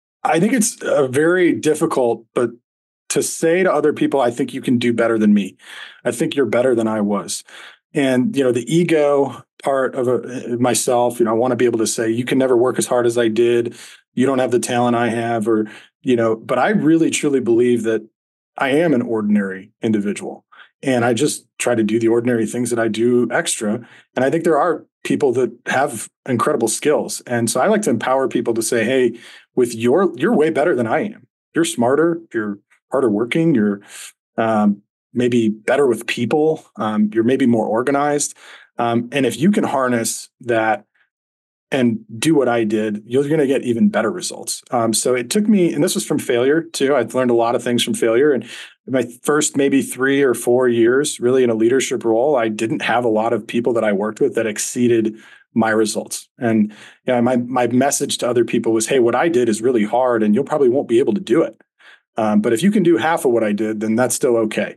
I think it's uh, very difficult, but to say to other people, I think you can do better than me. I think you're better than I was. And, you know, the ego part of a, myself, you know, I want to be able to say, you can never work as hard as I did. You don't have the talent I have, or, you know, but I really, truly believe that I am an ordinary individual. And I just try to do the ordinary things that I do extra. And I think there are people that have incredible skills. And so I like to empower people to say, hey, with your, you're way better than I am. You're smarter, you're harder working, you're um, maybe better with people, um, you're maybe more organized. Um, and if you can harness that and do what I did, you're going to get even better results. Um, so it took me, and this was from failure too. I've learned a lot of things from failure. And my first maybe three or four years really in a leadership role, I didn't have a lot of people that I worked with that exceeded my results. And you know, my my message to other people was, hey, what I did is really hard and you'll probably won't be able to do it. Um, but if you can do half of what I did, then that's still okay.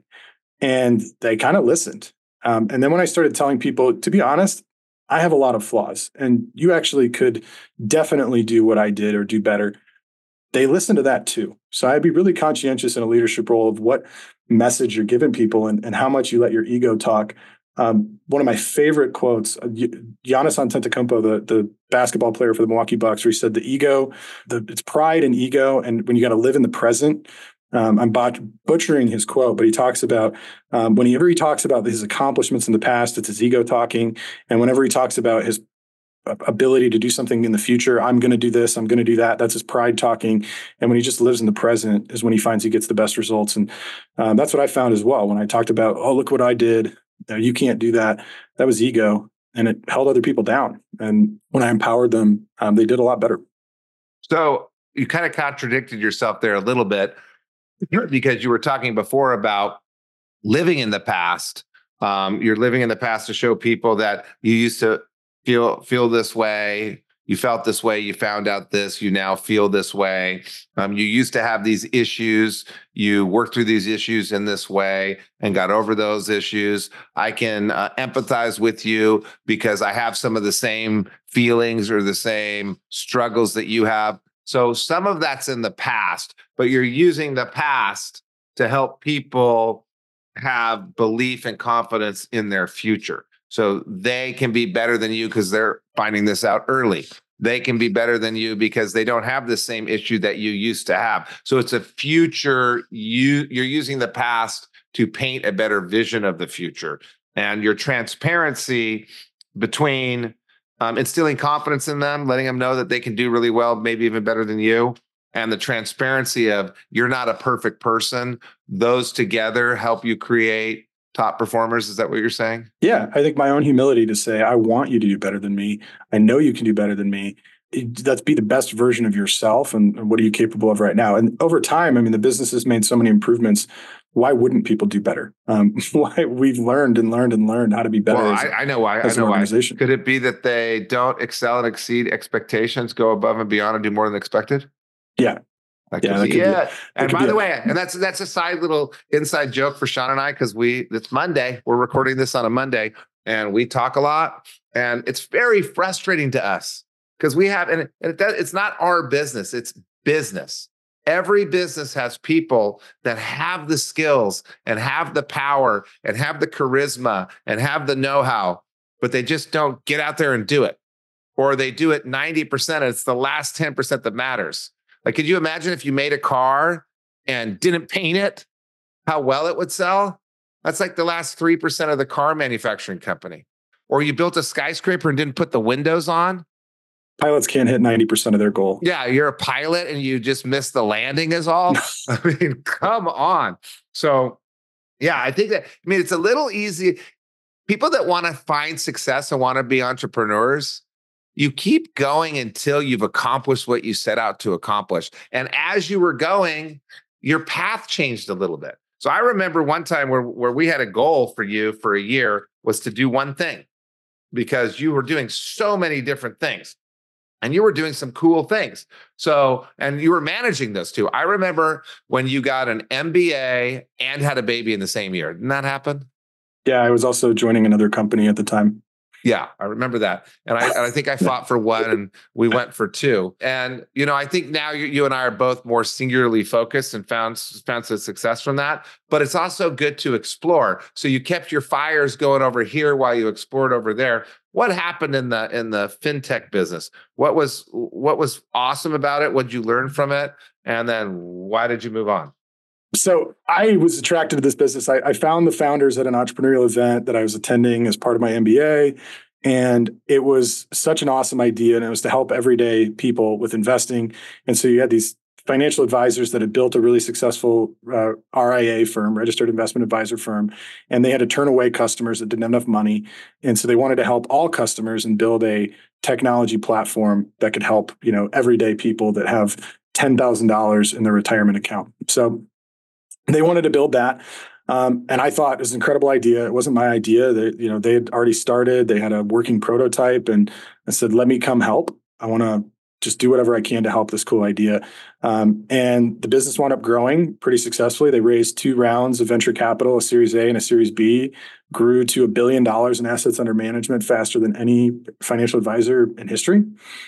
And they kind of listened. Um, and then when I started telling people, to be honest, I have a lot of flaws and you actually could definitely do what I did or do better, they listen to that too. So I'd be really conscientious in a leadership role of what message you're giving people and, and how much you let your ego talk Um, one of my favorite quotes, uh, Giannis Antetokounmpo, the, the basketball player for the Milwaukee Bucks, where he said, the ego, the, it's pride and ego. And when you got to live in the present, um, I'm bot- butchering his quote, but he talks about um, whenever he talks about his accomplishments in the past, it's his ego talking. And whenever he talks about his ability to do something in the future, I'm going to do this, I'm going to do that, that's his pride talking. And when he just lives in the present is when he finds he gets the best results. And um, that's what I found as well. When I talked about, oh, look what I did, no, you can't do that. That was ego, and it held other people down. And when I empowered them, um, they did a lot better. So you kind of contradicted yourself there a little bit, because you were talking before about living in the past. Um, you're living in the past to show people that you used to feel feel this way. You felt this way. You found out this. You now feel this way. Um, you used to have these issues. You worked through these issues in this way and got over those issues. I can uh, empathize with you because I have some of the same feelings or the same struggles that you have. So some of that's in the past, but you're using the past to help people have belief and confidence in their future. So they can be better than you because they're finding this out early. They can be better than you because they don't have the same issue that you used to have. So it's a future. You, you're using the past to paint a better vision of the future. And your transparency between um, instilling confidence in them, letting them know that they can do really well, maybe even better than you, and the transparency of you're not a perfect person, those together help you create top performers. Is that what you're saying? Yeah, I think my own humility to say, I want you to do better than me. I know you can do better than me. It, let's be the best version of yourself. And, and what are you capable of right now? And over time, I mean, the business has made so many improvements. Why wouldn't people do better? Um, why we've learned and learned and learned how to be better. Well, as, I, I know why. I know why. Could it be that they don't excel and exceed expectations, go above and beyond, and do more than expected? Yeah. That yeah, be it. Be, and by the way, and that's that's a side little inside joke for Sean and I, because we it's Monday. We're recording this on a Monday, and we talk a lot, and it's very frustrating to us because we have, and, it, and it does, it's not our business; it's business. Every business has people that have the skills and have the power and have the charisma and have the know-how, but they just don't get out there and do it, or they do it ninety percent. And it's the last ten percent that matters. Like, could you imagine if you made a car and didn't paint it, how well it would sell? That's like the last three percent of the car manufacturing company. Or you built a skyscraper and didn't put the windows on. Pilots can't hit ninety percent of their goal. Yeah, you're a pilot and you just missed the landing is all. I mean, come on. So, yeah, I think that, I mean, it's a little easy. People that want to find success and want to be entrepreneurs, you keep going until you've accomplished what you set out to accomplish. And as you were going, your path changed a little bit. So I remember one time where, where we had a goal for you for a year was to do one thing, because you were doing so many different things and you were doing some cool things. So, and you were managing those two. I remember when you got an M B A and had a baby in the same year. Didn't that happen? Yeah, I was also joining another company at the time. Yeah, I remember that. And I, and I think I fought for one and we went for two. And, you know, I think now you, you and I are both more singularly focused and found, found some success from that. But it's also good to explore. So you kept your fires going over here while you explored over there. What happened in the in the fintech business? What was what was awesome about it? What did you learn from it? And then why did you move on? So I was attracted to this business. I, I found the founders at an entrepreneurial event that I was attending as part of my M B A. And it was such an awesome idea. And it was to help everyday people with investing. And so you had these financial advisors that had built a really successful uh, R I A firm, registered investment advisor firm. And they had to turn away customers that didn't have enough money. And so they wanted to help all customers and build a technology platform that could help, you know, everyday people that have ten thousand dollars in their retirement account. So they wanted to build that. Um, and I thought it was an incredible idea. It wasn't my idea. They, you know, they had already started. They had a working prototype. And I said, let me come help. I want to just do whatever I can to help this cool idea. Um, and the business wound up growing pretty successfully. They raised two rounds of venture capital, a Series A and a Series B, grew to a billion dollars in assets under management faster than any financial advisor in history.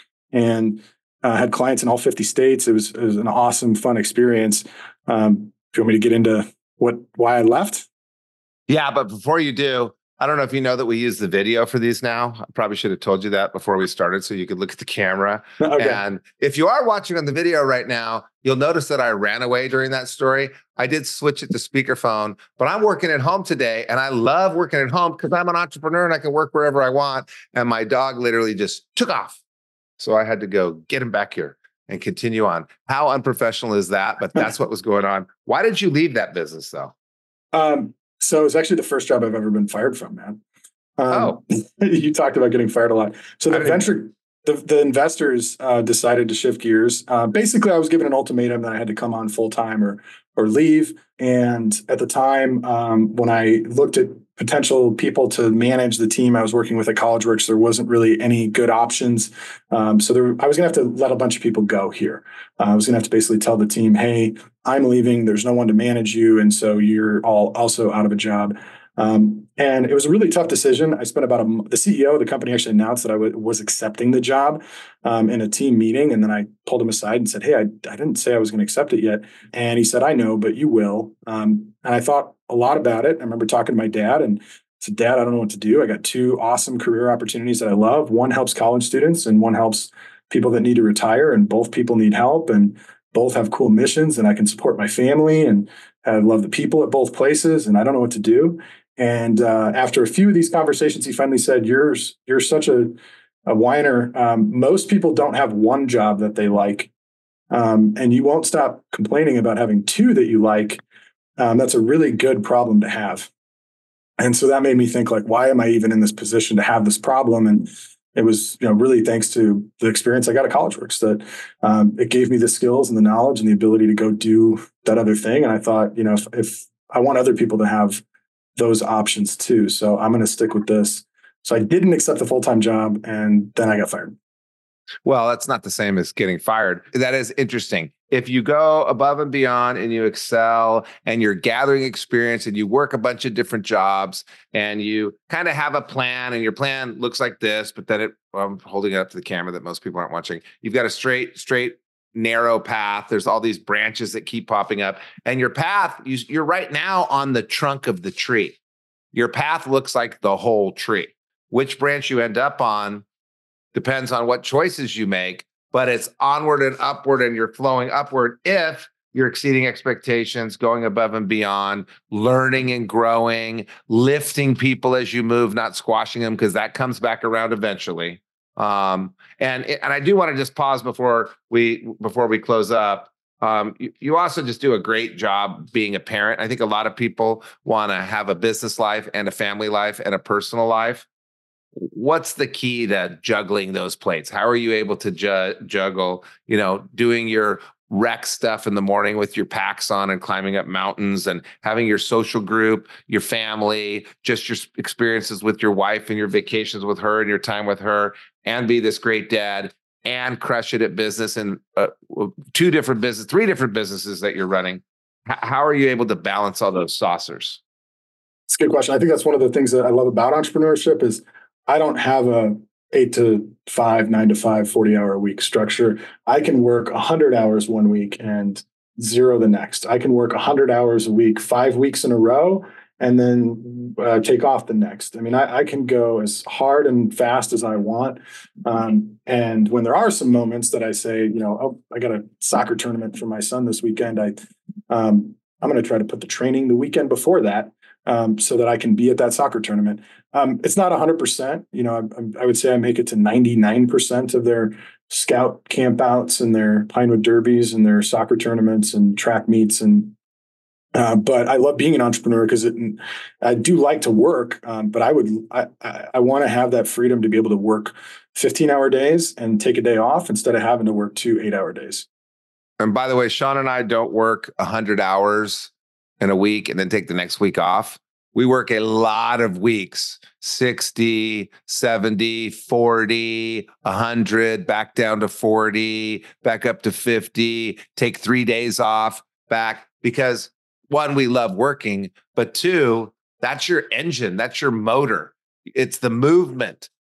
And uh, had clients in all fifty states. It was, it was an awesome, fun experience. Um, Do you want me to get into what why I left? Yeah, but before you do, I don't know if you know that we use the video for these now. I probably should have told you that before we started so you could look at the camera. Okay. And if you are watching on the video right now, you'll notice that I ran away during that story. I did switch it to speakerphone, but I'm working at home today and I love working at home because I'm an entrepreneur and I can work wherever I want. And my dog literally just took off. So I had to go get him back here and continue on. How unprofessional is that? But that's what was going on. Why did you leave that business though? Um, So it was actually the first job I've ever been fired from, man. Um, oh, you talked about getting fired a lot. So the venture, the, the investors uh, decided to shift gears. Uh, basically, I was given an ultimatum that I had to come on full time or or leave. And at the time, um, when I looked at potential people to manage the team I was working with at CollegeWorks, there wasn't really any good options. Um, so there, I was going to have to let a bunch of people go here. Uh, I was going to have to basically tell the team, hey, I'm leaving. There's no one to manage you. And so you're all also out of a job. Um, and it was a really tough decision. I spent about a, the C E O of the company actually announced that I w- was accepting the job um, in a team meeting. And then I pulled him aside and said, hey, I, I didn't say I was going to accept it yet. And he said, I know, but you will. Um, and I thought a lot about it. I remember talking to my dad and said, Dad, I don't know what to do. I got two awesome career opportunities that I love. One helps college students and one helps people that need to retire. And both people need help and both have cool missions and I can support my family and I love the people at both places and I don't know what to do. And uh, after a few of these conversations, he finally said, you're, you're such a, a whiner. Um, most people don't have one job that they like. Um, and you won't stop complaining about having two that you like. Um, that's a really good problem to have. And so that made me think like, why am I even in this position to have this problem? And it was, you know, really thanks to the experience I got at CollegeWorks that um, it gave me the skills and the knowledge and the ability to go do that other thing. And I thought, you know, if, if I want other people to have those options too. So I'm going to stick with this. So I didn't accept the full-time job and then I got fired. Well, that's not the same as getting fired. That is interesting. If you go above and beyond and you excel and you're gathering experience and you work a bunch of different jobs and you kind of have a plan and your plan looks like this, but then it, well, I'm holding it up to the camera that most people aren't watching. You've got a straight, straight, narrow path. There's all these branches that keep popping up and your path, you, you're right now on the trunk of the tree. Your path looks like the whole tree. Which branch you end up on depends on what choices you make, but it's onward and upward and you're flowing upward if you're exceeding expectations, going above and beyond, learning and growing, lifting people as you move, not squashing them, because that comes back around eventually. Um, and, and I do want to just pause before we before we close up. Um, you, you also just do a great job being a parent. I think a lot of people want to have a business life and a family life and a personal life. What's the key to juggling those plates? How are you able to ju- juggle, you know, doing your rec stuff in the morning with your packs on and climbing up mountains and having your social group, your family, just your experiences with your wife and your vacations with her and your time with her, and be this great dad and crush it at business and uh, two different business, three different businesses that you're running? H- how are you able to balance all those saucers? It's a good question. I think that's one of the things that I love about entrepreneurship is I don't have a eight to five, nine to five, forty hour a week structure. I can work a hundred hours one week and zero the next. I can work a hundred hours a week, five weeks in a row, and then uh, take off the next. I mean, I, I can go as hard and fast as I want. Um, and when there are some moments that I say, you know, oh, I got a soccer tournament for my son this weekend, I, um, I'm going to try to put the training the weekend before that. Um, so that I can be at that soccer tournament. Um, it's not one hundred percent. You know, I, I would say I make it to ninety-nine percent of their scout campouts and their Pinewood Derbies and their soccer tournaments and track meets. And uh, but I love being an entrepreneur because I do like to work. Um, but I would I, I, I want to have that freedom to be able to work fifteen hour days and take a day off instead of having to work two eight hour days. And by the way, Sean and I don't work one hundred hours in a week and then take the next week off. We work a lot of weeks, sixty, seventy, forty, one hundred, back down to forty, back up to fifty, take three days off, back, because one, we love working, but two, that's your engine, that's your motor. It's the movement.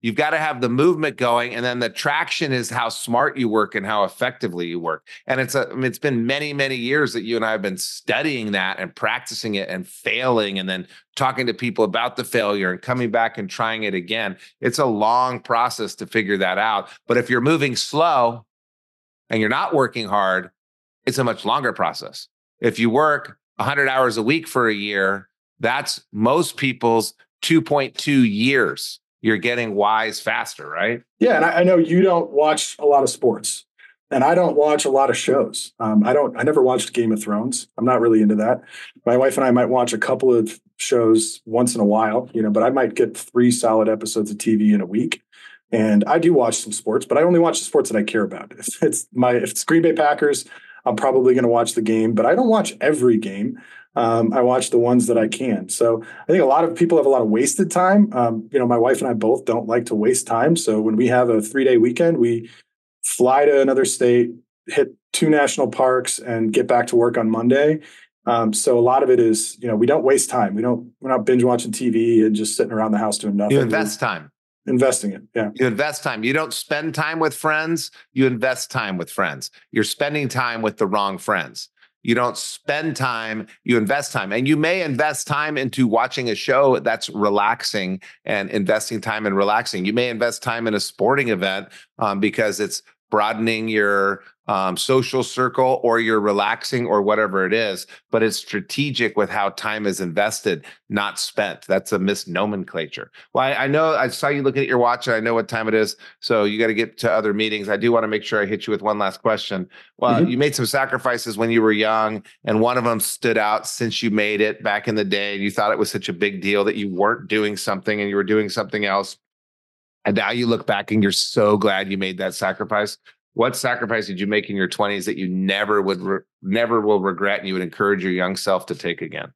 You've got to have the movement going, and then the traction is how smart you work and how effectively you work. And it's a, I mean, it's been many, many years that you and I have been studying that and practicing it and failing, and then talking to people about the failure and coming back and trying it again. It's a long process to figure that out. But if you're moving slow and you're not working hard, it's a much longer process. If you work one hundred hours a week for a year, that's most people's two point two years. You're getting wise faster, right? Yeah. And I, I know you don't watch a lot of sports, and I don't watch a lot of shows. Um, I don't, I never watched Game of Thrones. I'm not really into that. My wife and I might watch a couple of shows once in a while, you know, but I might get three solid episodes of T V in a week. And I do watch some sports, but I only watch the sports that I care about. If it's my, if it's Green Bay Packers, I'm probably going to watch the game, but I don't watch every game. Um, I watch the ones that I can. So I think a lot of people have a lot of wasted time. Um, you know, my wife and I both don't like to waste time. So when we have a three-day weekend, we fly to another state, hit two national parks, and get back to work on Monday. Um, so a lot of it is, you know, we don't waste time. We don't, we're not binge watching T V and just sitting around the house doing nothing. You invest time. Investing it. Yeah. You invest time. You don't spend time with friends. You invest time with friends. You're spending time with the wrong friends. You don't spend time, you invest time. And you may invest time into watching a show that's relaxing and investing time in relaxing. You may invest time in a sporting event um, because it's broadening your um, social circle, or you're relaxing, or whatever it is, but it's strategic with how time is invested, not spent. That's a misnomenclature. Well, I, I know I saw you looking at your watch, and I know what time it is. So you got to get to other meetings. I do want to make sure I hit you with one last question. Well, mm-hmm. You made some sacrifices when you were young, and one of them stood out since you made it back in the day, and you thought it was such a big deal that you weren't doing something and you were doing something else. And now you look back and you're so glad you made that sacrifice. What sacrifice did you make in your twenties that you never would, re- never will regret, and you would encourage your young self to take again?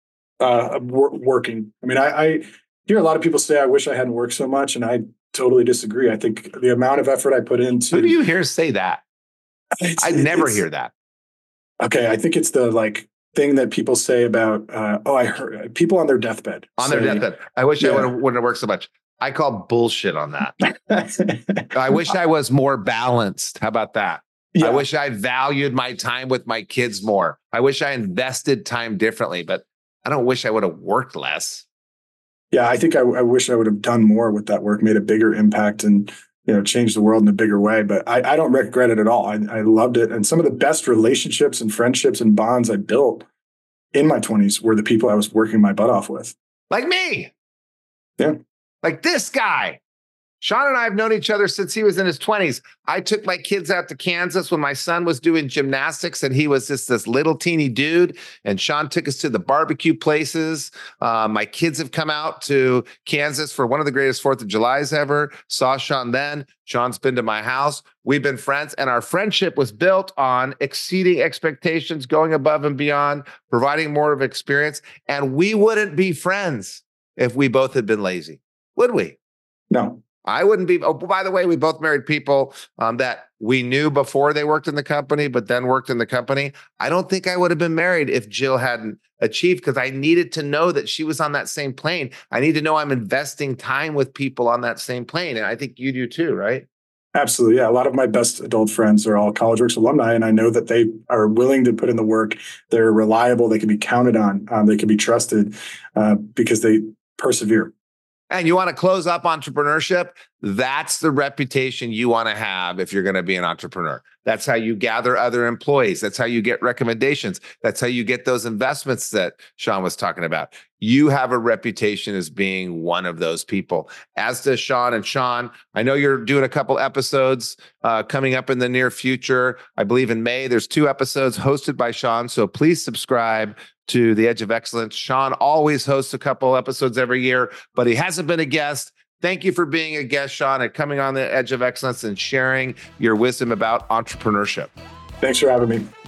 Uh, wor- working. I mean, I, I hear a lot of people say, I wish I hadn't worked so much. And I totally disagree. I think the amount of effort I put into. Who do you hear say that? I never hear that. Okay. I think it's the like thing that people say about, uh, oh, I heard people on their deathbed. On say, their deathbed. I wish yeah. I wouldn't have worked so much. I call bullshit on that. I wish I was more balanced. How about that? Yeah. I wish I valued my time with my kids more. I wish I invested time differently, but I don't wish I would have worked less. Yeah, I think I, I wish I would have done more with that work, made a bigger impact, and you know, changed the world in a bigger way. But I, I don't regret it at all. I, I loved it. And some of the best relationships and friendships and bonds I built in my twenties were the people I was working my butt off with. Like me. Yeah. Like this guy. Sean and I have known each other since he was in his twenties. I took my kids out to Kansas when my son was doing gymnastics, and he was just this little teeny dude. And Sean took us to the barbecue places. Uh, my kids have come out to Kansas for one of the greatest fourth of Julys ever. Saw Sean then. Sean's been to my house. We've been friends, and our friendship was built on exceeding expectations, going above and beyond, providing more of experience. And we wouldn't be friends if we both had been lazy, would we? No. I wouldn't be. Oh, by the way, we both married people um, that we knew before they worked in the company, but then worked in the company. I don't think I would have been married if Jill hadn't achieved, because I needed to know that she was on that same plane. I need to know I'm investing time with people on that same plane. And I think you do too, right? Absolutely. Yeah. A lot of my best adult friends are all CollegeWorks alumni, and I know that they are willing to put in the work. They're reliable. They can be counted on. Um, they can be trusted uh, because they persevere. And you want to close up entrepreneurship? That's the reputation you want to have if you're going to be an entrepreneur. That's how you gather other employees. That's how you get recommendations. That's how you get those investments that Sean was talking about. You have a reputation as being one of those people, as does Sean. And Sean, I know you're doing a couple episodes uh, coming up in the near future. I believe in May, there's two episodes hosted by Sean. So please subscribe to The Edge of Excellence. Sean always hosts a couple episodes every year, but he hasn't been a guest. Thank you for being a guest, Sean, and coming on The Edge of Excellence and sharing your wisdom about entrepreneurship. Thanks for having me.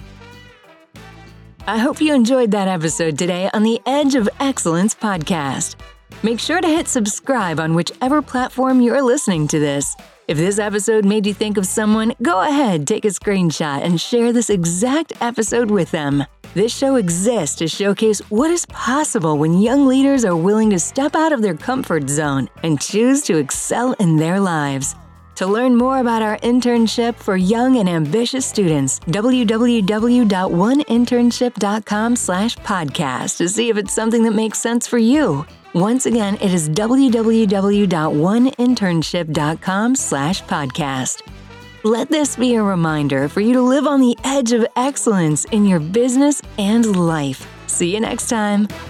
I hope you enjoyed that episode today on the Edge of Excellence podcast. Make sure to hit subscribe on whichever platform you're listening to this. If this episode made you think of someone, go ahead, take a screenshot and share this exact episode with them. This show exists to showcase what is possible when young leaders are willing to step out of their comfort zone and choose to excel in their lives. To learn more about our internship for young and ambitious students, w w w dot one internship dot com slash podcast to see if it's something that makes sense for you. Once again, it is w w w dot one internship dot com slash podcast. Let this be a reminder for you to live on the edge of excellence in your business and life. See you next time.